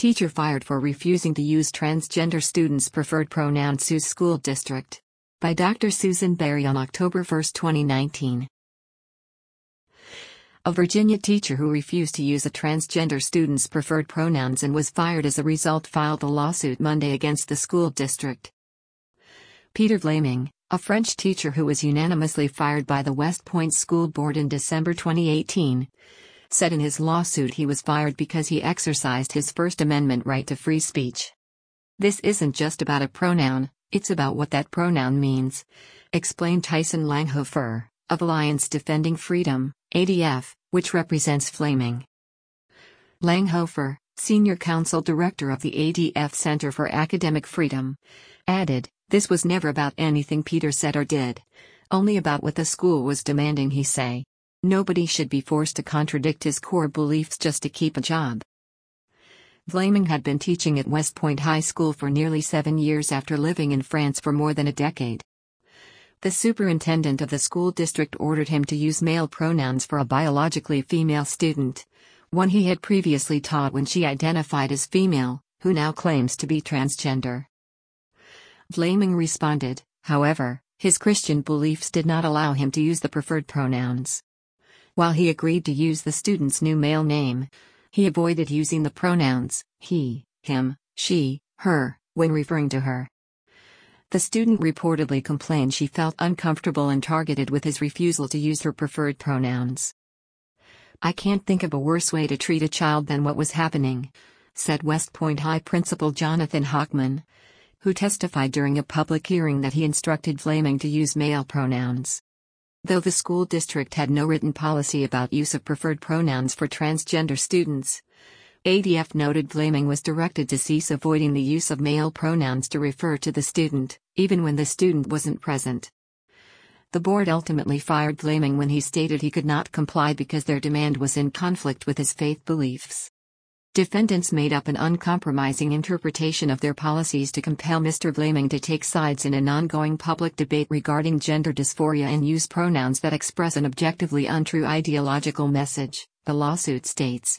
Teacher fired for refusing to use transgender students' preferred pronoun. Sues School District. By Dr. Susan Berry on October 1, 2019. A Virginia teacher who refused to use a transgender student's preferred pronouns and was fired as a result filed a lawsuit Monday against the school district. Peter Vlaming, a French teacher who was unanimously fired by the West Point School Board in December 2018, said in his lawsuit he was fired because he exercised his First Amendment right to free speech. "This isn't just about a pronoun, it's about what that pronoun means," explained Tyson Langhofer, of Alliance Defending Freedom, ADF, which represents Vlaming. Langhofer, Senior Counsel Director of the ADF Center for Academic Freedom, added, "This was never about anything Peter said or did. Only about what the school was demanding he say. Nobody should be forced to contradict his core beliefs just to keep a job." Vlaming had been teaching at West Point High School for nearly 7 years after living in France for more than a decade. The superintendent of the school district ordered him to use male pronouns for a biologically female student, one he had previously taught when she identified as female, who now claims to be transgender. Vlaming responded, however, his Christian beliefs did not allow him to use the preferred pronouns. While he agreed to use the student's new male name, he avoided using the pronouns he, him, she, her when referring to her. The student reportedly complained she felt uncomfortable and targeted with his refusal to use her preferred pronouns. "I can't think of a worse way to treat a child than what was happening," said West Point High Principal Jonathan Hockman, who testified during a public hearing that he instructed Vlaming to use male pronouns. Though the school district had no written policy about use of preferred pronouns for transgender students, ADF noted Vlaming was directed to cease avoiding the use of male pronouns to refer to the student, even when the student wasn't present. The board ultimately fired Vlaming when he stated he could not comply because their demand was in conflict with his faith beliefs. Defendants made up an uncompromising interpretation of their policies to compel Mr. Vlaming to take sides in an ongoing public debate regarding gender dysphoria and use pronouns that express an objectively untrue ideological message, the lawsuit states.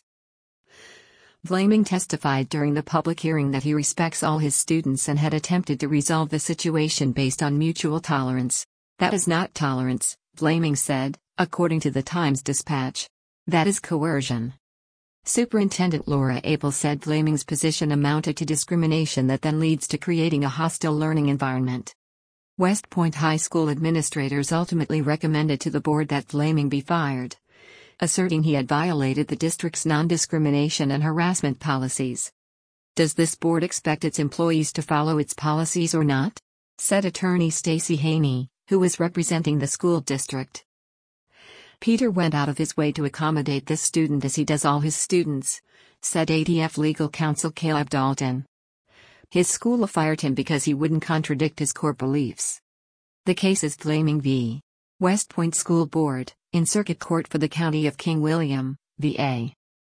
Vlaming testified during the public hearing that he respects all his students and had attempted to resolve the situation based on mutual tolerance. "That is not tolerance," Vlaming said, according to the Times-Dispatch. "That is coercion." Superintendent Laura Abel said Vlaming's position amounted to discrimination that then leads to creating a hostile learning environment. West Point High School administrators ultimately recommended to the board that Vlaming be fired, asserting he had violated the district's non-discrimination and harassment policies. "Does this board expect its employees to follow its policies or not?" said attorney Stacey Haney, who was representing the school district. "Peter went out of his way to accommodate this student as he does all his students," said ADF legal counsel Caleb Dalton. "His school fired him because he wouldn't contradict his core beliefs." The case is Vlaming v. West Point School Board, in Circuit Court for the County of King William, VA.